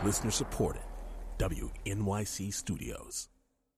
Listener supported. WNYC Studios.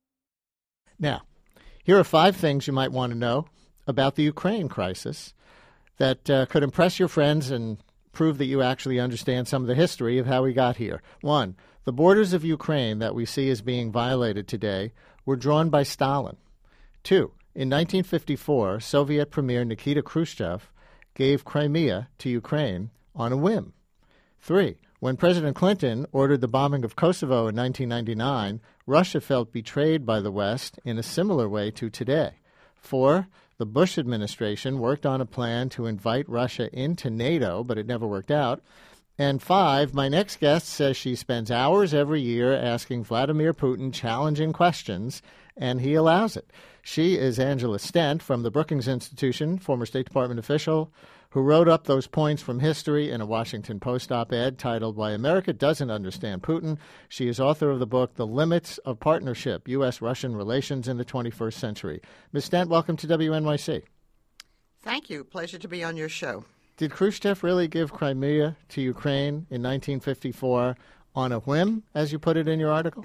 Now, here are 5 things you might want to know about the Ukraine crisis that could impress your friends and prove that you actually understand some of the history of how we got here. 1, the borders of Ukraine that we see as being violated today were drawn by Stalin. 2, in 1954, Soviet Premier Nikita Khrushchev gave Crimea to Ukraine on a whim. 3, when President Clinton ordered the bombing of Kosovo in 1999, Russia felt betrayed by the West in a similar way to today. 4, the Bush administration worked on a plan to invite Russia into NATO, but it never worked out. And 5, my next guest says she spends hours every year asking Vladimir Putin challenging questions, and he allows it. She is Angela Stent from the Brookings Institution, former State Department official, who wrote up those points from history in a Washington Post op-ed titled Why America Doesn't Understand Putin. She is author of the book The Limits of Partnership, U.S.-Russian Relations in the 21st Century. Ms. Stent, welcome to WNYC. Thank you. Pleasure to be on your show. Did Khrushchev really give Crimea to Ukraine in 1954 on a whim, as you put it in your article?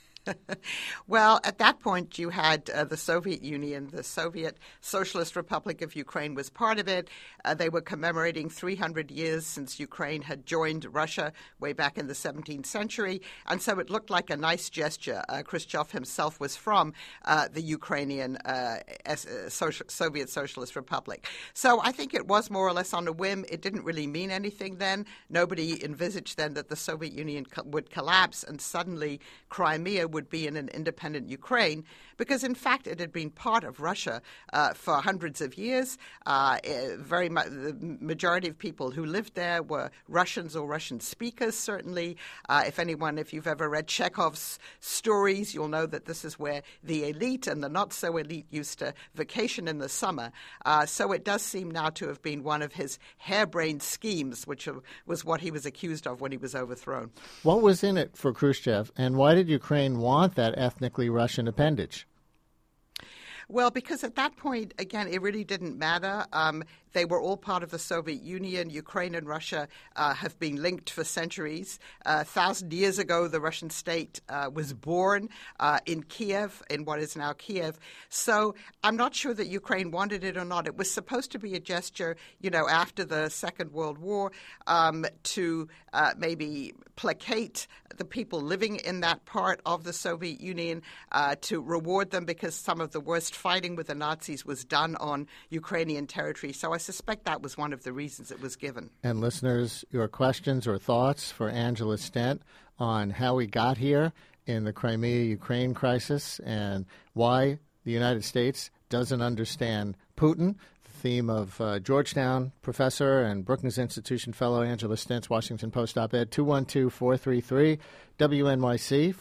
Well, at that point, you had the Soviet Union. The Soviet Socialist Republic of Ukraine was part of it. They were commemorating 300 years since Ukraine had joined Russia way back in the 17th century. And so it looked like a nice gesture. Khrushchev himself was from the Ukrainian Soviet Socialist Republic. So I think it was more or less on a whim. It didn't really mean anything then. Nobody envisaged then that the Soviet Union would collapse and suddenly Crimea would be in an independent Ukraine, because in fact it had been part of Russia for hundreds of years. Very much the majority of people who lived there were Russians or Russian speakers. Certainly, if you've ever read Chekhov's stories, you'll know that this is where the elite and the not so elite used to vacation in the summer. So it does seem now to have been one of his harebrained schemes, which was what he was accused of when he was overthrown. What was in it for Khrushchev, and why did Ukraine want that ethnically Russian appendage? Well, because at that point, again, it really didn't matter. They were all part of the Soviet Union. Ukraine and Russia have been linked for centuries. 1,000 years ago, the Russian state was born in Kiev, in what is now Kiev. So I'm not sure that Ukraine wanted it or not. It was supposed to be a gesture, after the Second World War to maybe placate the people living in that part of the Soviet Union, to reward them because some of the worst fighting with the Nazis was done on Ukrainian territory. So I suspect that was one of the reasons it was given. And listeners, your questions or thoughts for Angela Stent on how we got here in the Crimea-Ukraine crisis and why the United States doesn't understand Putin. The theme of Georgetown professor and Brookings Institution fellow Angela Stent's Washington Post op-ed, 212-433-WNYC,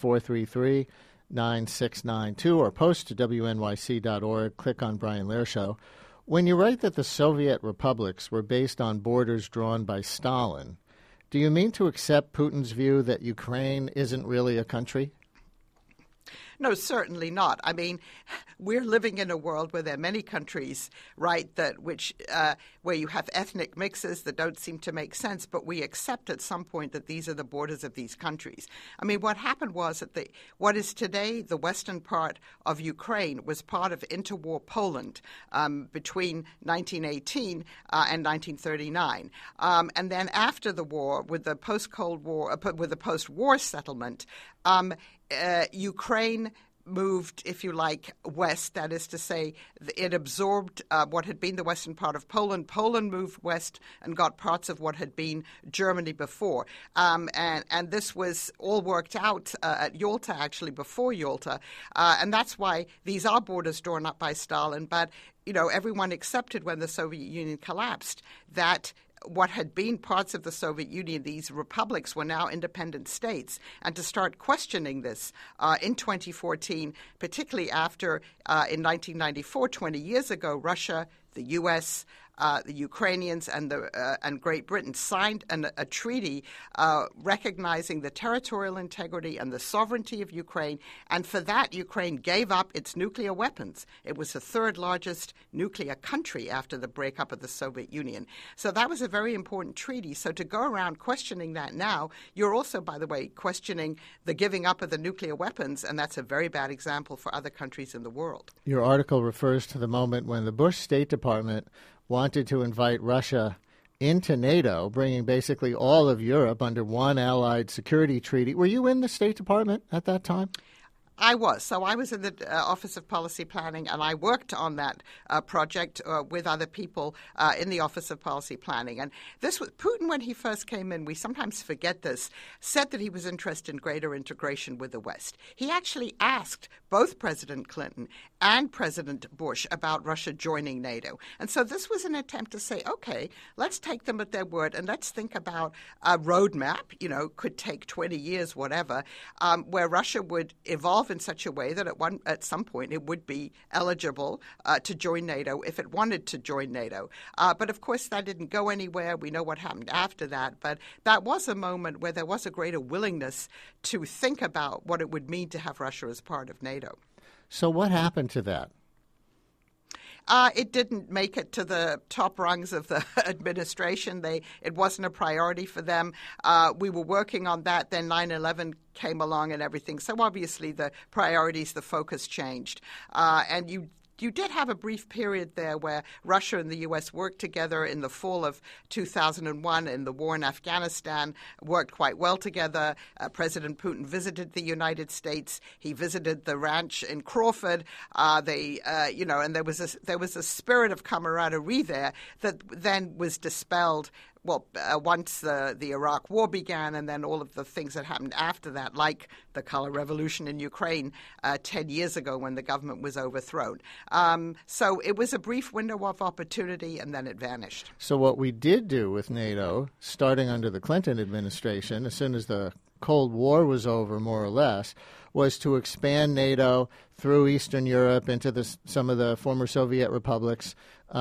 433-9692, or post to WNYC.org. Click on Brian Lehrer Show. When you write that the Soviet republics were based on borders drawn by Stalin, do you mean to accept Putin's view that Ukraine isn't really a country? No, certainly not. I mean, we're living in a world where there are many countries, right, where you have ethnic mixes that don't seem to make sense, but we accept at some point that these are the borders of these countries. I mean, what happened was that what is today the western part of Ukraine was part of interwar Poland between 1918 and 1939. And then after the war, with the post-Cold War, with the post-war settlement, Ukraine moved, if you like, west. That is to say, it absorbed what had been the western part of Poland. Poland moved west and got parts of what had been Germany before. And this was all worked out at Yalta, actually, before Yalta. And that's why these are borders drawn up by Stalin. But, everyone accepted when the Soviet Union collapsed that what had been parts of the Soviet Union, these republics, were now independent states. And to start questioning this in 2014, particularly after in 1994, 20 years ago, Russia, the U.S., the Ukrainians and Great Britain signed a treaty recognizing the territorial integrity and the sovereignty of Ukraine, and for that Ukraine gave up its nuclear weapons. It was the third largest nuclear country after the breakup of the Soviet Union. So that was a very important treaty. So to go around questioning that now, you're also, by the way, questioning the giving up of the nuclear weapons, and that's a very bad example for other countries in the world. Your article refers to the moment when the Bush State Department wanted to invite Russia into NATO, bringing basically all of Europe under one allied security treaty. Were you in the State Department at that time? I was. So I was in the Office of Policy Planning, and I worked on that project with other people in the Office of Policy Planning. And this was Putin, when he first came in, we sometimes forget this, said that he was interested in greater integration with the West. He actually asked both President Clinton and President Bush about Russia joining NATO. And so this was an attempt to say, okay, let's take them at their word and let's think about a roadmap, could take 20 years, whatever, where Russia would evolve in such a way that at some point it would be eligible to join NATO if it wanted to join NATO. But of course that didn't go anywhere. We know what happened after that. But that was a moment where there was a greater willingness to think about what it would mean to have Russia as part of NATO. So what happened to that? It didn't make it to the top rungs of the administration. It wasn't a priority for them. We were working on that. Then 9/11 came along and everything. So obviously the priorities, the focus changed. And you did have a brief period there where Russia and the U.S. worked together in the fall of 2001 in the war in Afghanistan, worked quite well together. President Putin visited the United States. He visited the ranch in Crawford. And there was a spirit of camaraderie there that then was dispelled. Well, once the Iraq War began, and then all of the things that happened after that, like the color revolution in Ukraine 10 years ago when the government was overthrown. So it was a brief window of opportunity, and then it vanished. So what we did do with NATO, starting under the Clinton administration, as soon as the Cold War was over, more or less, was to expand NATO through Eastern Europe into some of the former Soviet republics,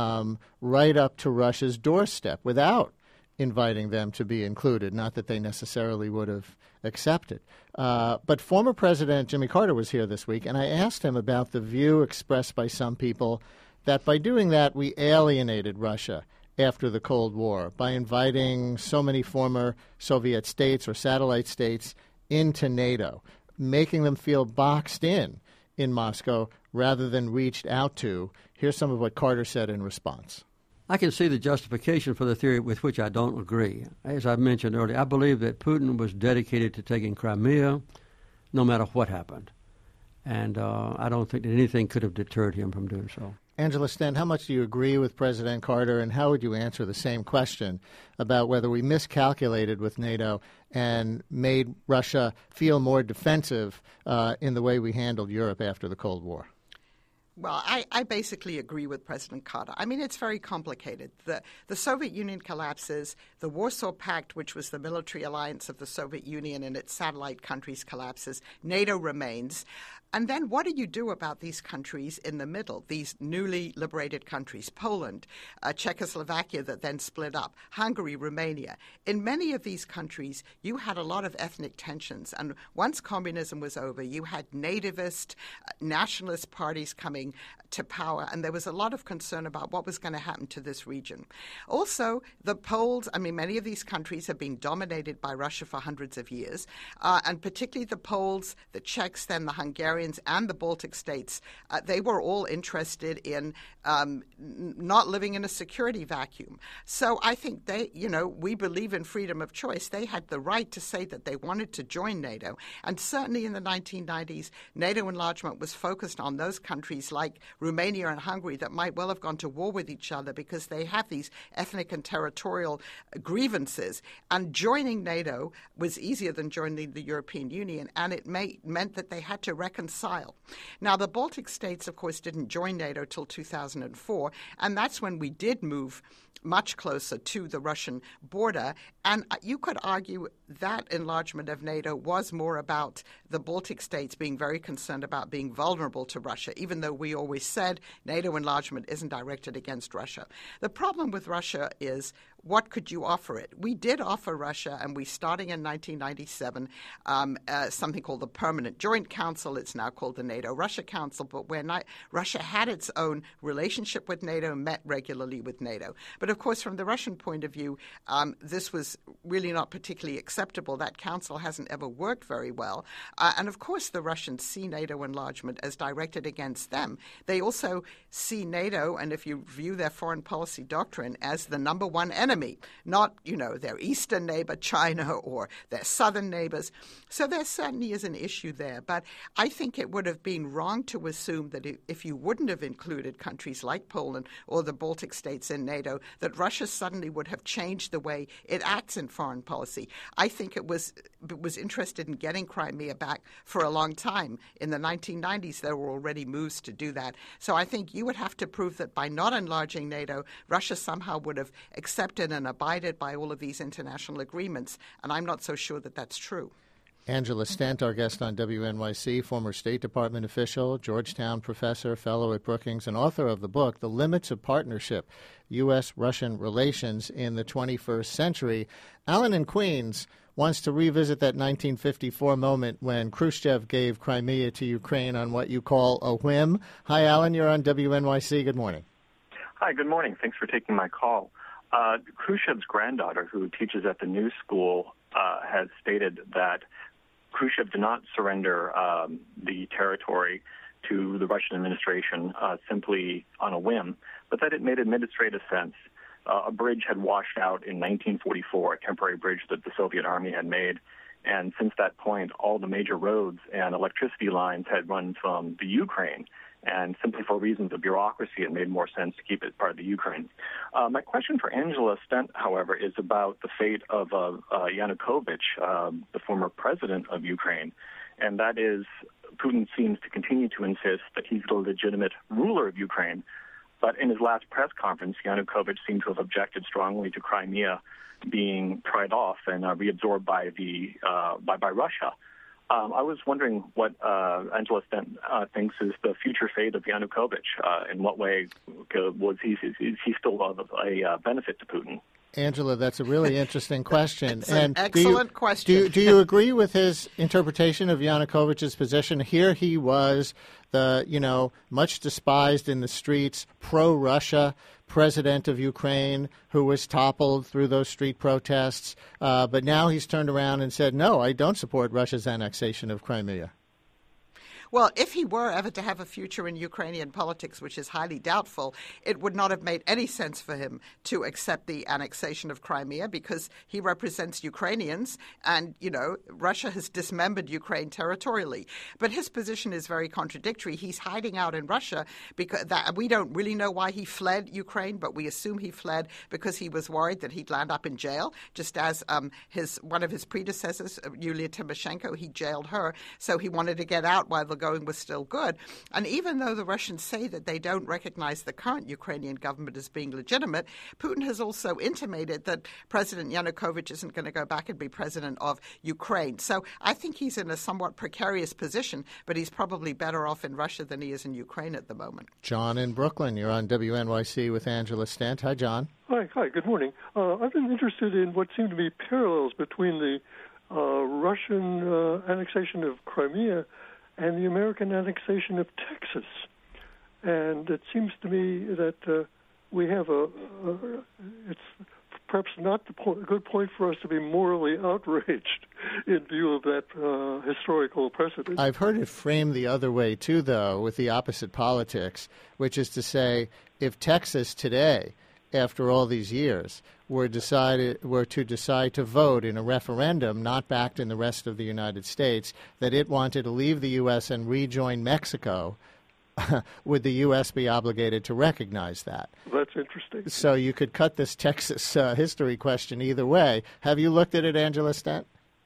right up to Russia's doorstep without inviting them to be included, not that they necessarily would have accepted. But former President Jimmy Carter was here this week, and I asked him about the view expressed by some people that by doing that we alienated Russia after the Cold War by inviting so many former Soviet states or satellite states into NATO, making them feel boxed in Moscow rather than reached out to. Here's some of what Carter said in response. I can see the justification for the theory with which I don't agree. As I mentioned earlier, I believe that Putin was dedicated to taking Crimea no matter what happened. And I don't think that anything could have deterred him from doing so. Angela Stent, how much do you agree with President Carter, and how would you answer the same question about whether we miscalculated with NATO and made Russia feel more defensive in the way we handled Europe after the Cold War? Well, I basically agree with President Carter. I mean, it's very complicated. The Soviet Union collapses. The Warsaw Pact, which was the military alliance of the Soviet Union and its satellite countries, collapses. NATO remains. And then what do you do about these countries in the middle, these newly liberated countries, Poland, Czechoslovakia that then split up, Hungary, Romania? In many of these countries, you had a lot of ethnic tensions. And once communism was over, you had nativist, nationalist parties coming to power. And there was a lot of concern about what was going to happen to this region. Also, the Poles, many of these countries have been dominated by Russia for hundreds of years. And particularly the Poles, the Czechs, then the Hungarians, and the Baltic states, they were all interested in not living in a security vacuum. So I think we believe in freedom of choice. They had the right to say that they wanted to join NATO. And certainly in the 1990s, NATO enlargement was focused on those countries like Romania and Hungary that might well have gone to war with each other because they have these ethnic and territorial grievances. And joining NATO was easier than joining the European Union, and it meant that they had to reconcile. Now, the Baltic states, of course, didn't join NATO till 2004, and that's when we did move much closer to the Russian border. And you could argue that enlargement of NATO was more about the Baltic states being very concerned about being vulnerable to Russia, even though we always said NATO enlargement isn't directed against Russia. The problem with Russia is, what could you offer it? We did offer Russia, and we, starting in 1997, something called the Permanent Joint Council. It's now called the NATO-Russia Council, but where Russia had its own relationship with NATO, met regularly with NATO. But of course, from the Russian point of view, this was really not particularly acceptable. That council hasn't ever worked very well. And of course, the Russians see NATO enlargement as directed against them. They also see NATO, and if you view their foreign policy doctrine, as the number one enemy, not, their eastern neighbor, China, or their southern neighbors. So there certainly is an issue there. But I think it would have been wrong to assume that if you wouldn't have included countries like Poland or the Baltic states in NATO, that Russia suddenly would have changed the way it acts in foreign policy. I think it was interested in getting Crimea back for a long time. In the 1990s, there were already moves to do that. So I think you would have to prove that by not enlarging NATO, Russia somehow would have accepted and abided by all of these international agreements. And I'm not so sure that that's true. Angela Stent, our guest on WNYC, former State Department official, Georgetown professor, fellow at Brookings, and author of the book, The Limits of Partnership, U.S.-Russian Relations in the 21st Century. Alan in Queens wants to revisit that 1954 moment when Khrushchev gave Crimea to Ukraine on what you call a whim. Hi, Alan. You're on WNYC. Good morning. Hi, good morning. Thanks for taking my call. Khrushchev's granddaughter, who teaches at the New School, has stated that Khrushchev did not surrender the territory to the Russian administration simply on a whim, but that it made administrative sense. A bridge had washed out in 1944, a temporary bridge that the Soviet Army had made, and since that point, all the major roads and electricity lines had run from the Ukraine. And simply for reasons of bureaucracy, it made more sense to keep it part of the Ukraine. My question for Angela Stent, however, is about the fate of Yanukovych, the former president of Ukraine. And that is, Putin seems to continue to insist that he's the legitimate ruler of Ukraine. But in his last press conference, Yanukovych seemed to have objected strongly to Crimea being pried off and reabsorbed by Russia. I was wondering what Angela Stent thinks is the future fate of Yanukovych. In what way is he still a benefit to Putin? Angela, that's a really interesting question. It's an excellent question. Do you agree with his interpretation of Yanukovych's position? Here he was, the much despised in the streets, pro-Russia president of Ukraine who was toppled through those street protests. But now he's turned around and said, no, I don't support Russia's annexation of Crimea. Well, if he were ever to have a future in Ukrainian politics, which is highly doubtful, it would not have made any sense for him to accept the annexation of Crimea because he represents Ukrainians and, Russia has dismembered Ukraine territorially. But his position is very contradictory. He's hiding out in Russia because we don't really know why he fled Ukraine, but we assume he fled because he was worried that he'd land up in jail, just as one of his predecessors, Yulia Tymoshenko, he jailed her. So he wanted to get out while the going was still good. And even though the Russians say that they don't recognize the current Ukrainian government as being legitimate, Putin has also intimated that President Yanukovych isn't going to go back and be president of Ukraine. So I think he's in a somewhat precarious position, but he's probably better off in Russia than he is in Ukraine at the moment. John in Brooklyn, you're on WNYC with Angela Stent. Hi, John. Hi, good morning. I've been interested in what seem to be parallels between the Russian annexation of Crimea and the American annexation of Texas. And it seems to me that we have it's perhaps not a good point for us to be morally outraged in view of that historical precedent. I've heard it framed the other way, too, though, with the opposite politics, which is to say, if Texas today, after all these years, were to decide to vote in a referendum not backed in the rest of the United States that it wanted to leave the U.S. and rejoin Mexico, would the U.S. be obligated to recognize that? That's interesting. So you could cut this Texas history question either way. Have you looked at it, Angela Stent?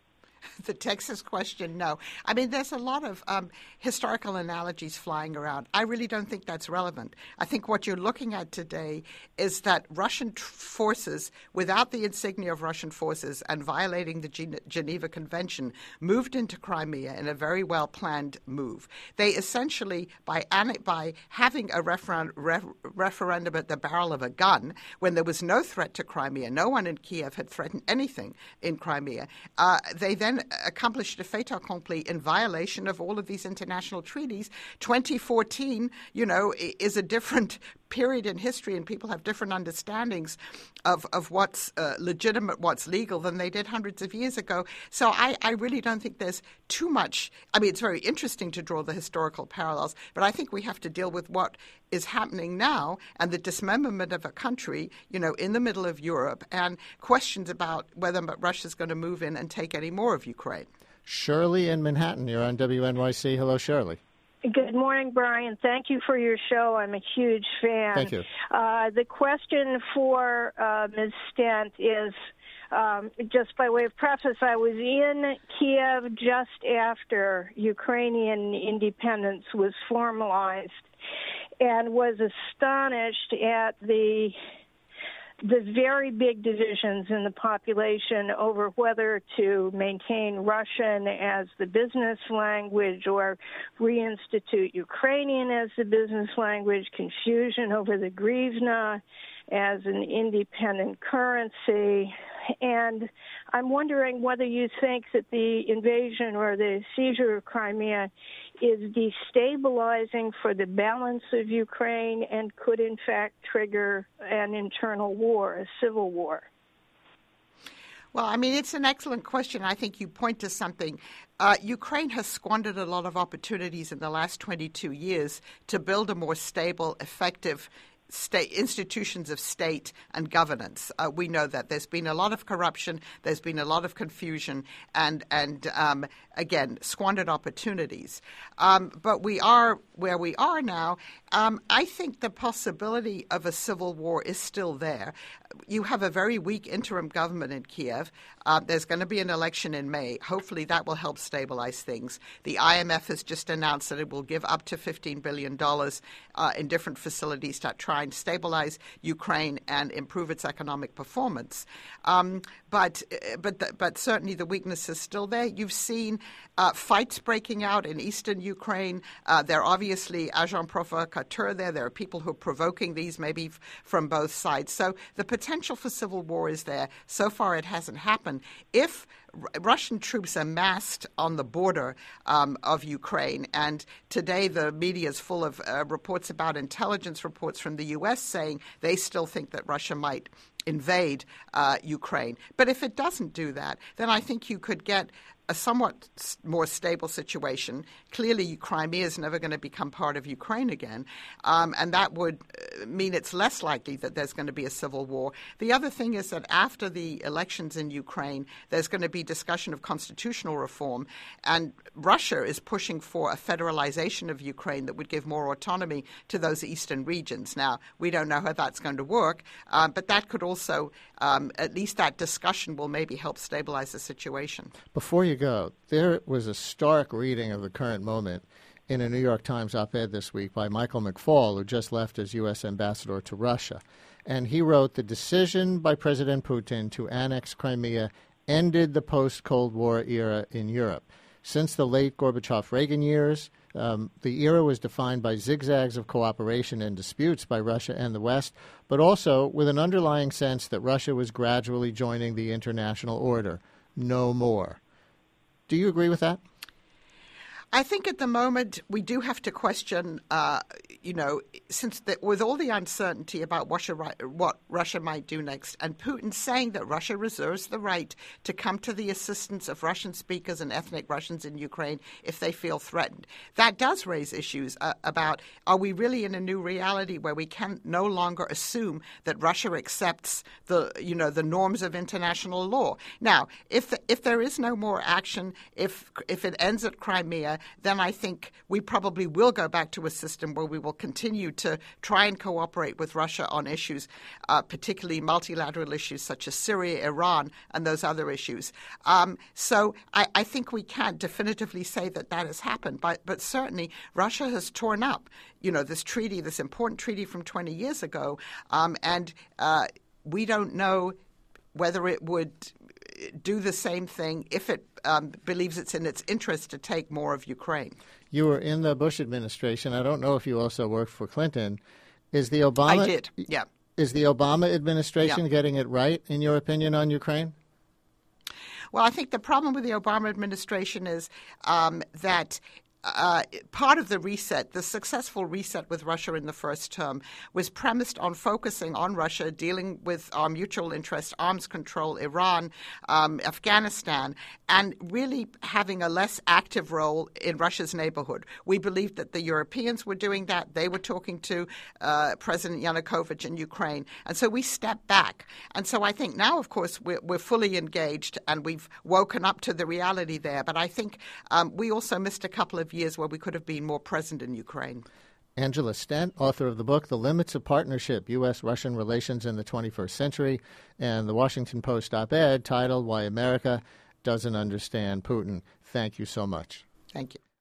The Texas question, no. I mean, there's a lot of historical analogies flying around. I really don't think that's relevant. I think what you're looking at today is that Russian forces, without the insignia of Russian forces and violating the Geneva Convention, moved into Crimea in a very well-planned move. They essentially, by having a referendum at the barrel of a gun, when there was no threat to Crimea, no one in Kiev had threatened anything in Crimea, they then accomplished a fait accompli in violation of all of these international treaties. 2014, is a different period in history, and people have different understandings of what's legitimate, what's legal, than they did hundreds of years ago. So I really don't think there's too much. I mean, it's very interesting to draw the historical parallels, but I think we have to deal with what is happening now and the dismemberment of a country, in the middle of Europe, and questions about whether Russia's going to move in and take any more of Ukraine. Shirley in Manhattan, you're on WNYC. Hello, Shirley. Good morning, Brian. Thank you for your show. I'm a huge fan. Thank you. The question for Ms. Stent is, just by way of preface, I was in Kiev just after Ukrainian independence was formalized and was astonished at the very big divisions in the population over whether to maintain Russian as the business language or reinstitute Ukrainian as the business language, confusion over the hryvnia as an independent currency. And I'm wondering whether you think that the invasion or the seizure of Crimea is destabilizing for the balance of Ukraine and could, in fact, trigger an internal war, a civil war. Well, I mean, it's an excellent question. I think you point to something. Ukraine has squandered a lot of opportunities in the last 22 years to build a more stable, effective state institutions of state and governance. We know that there's been a lot of corruption, there's been a lot of confusion, and again, squandered opportunities. But we are where we are now. I think the possibility of a civil war is still there. You have a very weak interim government in Kiev. There's going to be an election in May. Hopefully that will help stabilize things. The IMF has just announced that it will give up to $15 billion in different facilities to try and stabilize Ukraine and improve its economic performance. But certainly the weakness is still there. You've seen fights breaking out in eastern Ukraine. There are obviously agents provocateurs there. There are people who are provoking these, maybe from both sides. So the potential for civil war is there. So far it hasn't happened. If Russian troops are massed on the border of Ukraine, and today the media is full of reports about intelligence reports from the U.S. saying they still think that Russia might invade Ukraine. But if it doesn't do that, then I think you could get a somewhat more stable situation. Clearly, Crimea is never going to become part of Ukraine again, and that would mean it's less likely that there's going to be a civil war. The other thing is that after the elections in Ukraine, there's going to be discussion of constitutional reform, and Russia is pushing for a federalization of Ukraine that would give more autonomy to those eastern regions. Now, we don't know how that's going to work, but that could also, at least that discussion will maybe help stabilize the situation. Before you go, there was a stark reading of the current moment in a New York Times op-ed this week by Michael McFaul, who just left as U.S. ambassador to Russia. And he wrote, the decision by President Putin to annex Crimea ended the post-Cold War era in Europe. Since the late Gorbachev-Reagan years, the era was defined by zigzags of cooperation and disputes by Russia and the West, but also with an underlying sense that Russia was gradually joining the international order. No more. Do you agree with that? I think at the moment we do have to question, with all the uncertainty about what Russia might do next, and Putin saying that Russia reserves the right to come to the assistance of Russian speakers and ethnic Russians in Ukraine if they feel threatened. That does raise issues about, are we really in a new reality where we can no longer assume that Russia accepts the norms of international law? Now, if there is no more action, if it ends at Crimea, then I think we probably will go back to a system where we will continue to try and cooperate with Russia on issues, particularly multilateral issues such as Syria, Iran, and those other issues. So I think we can't definitively say that has happened, but certainly Russia has torn up, this treaty, this important treaty from 20 years ago, and we don't know whether it would do the same thing if it believes it's in its interest to take more of Ukraine. You were in the Bush administration. I don't know if you also worked for Clinton. Is the Obama? I did, yeah. Is the Obama administration getting it right, in your opinion, on Ukraine? Well, I think the problem with the Obama administration is that part of the reset, the successful reset with Russia in the first term, was premised on focusing on Russia, dealing with our mutual interests, arms control, Iran, Afghanistan, and really having a less active role in Russia's neighborhood. We believed that the Europeans were doing that. They were talking to President Yanukovych in Ukraine. And so we stepped back. And so I think now, of course, we're fully engaged and we've woken up to the reality there. But I think we also missed a couple of years where we could have been more present in Ukraine. Angela Stent, author of the book The Limits of Partnership, U.S.-Russian Relations in the 21st Century, and the Washington Post op-ed titled Why America Doesn't Understand Putin. Thank you so much. Thank you.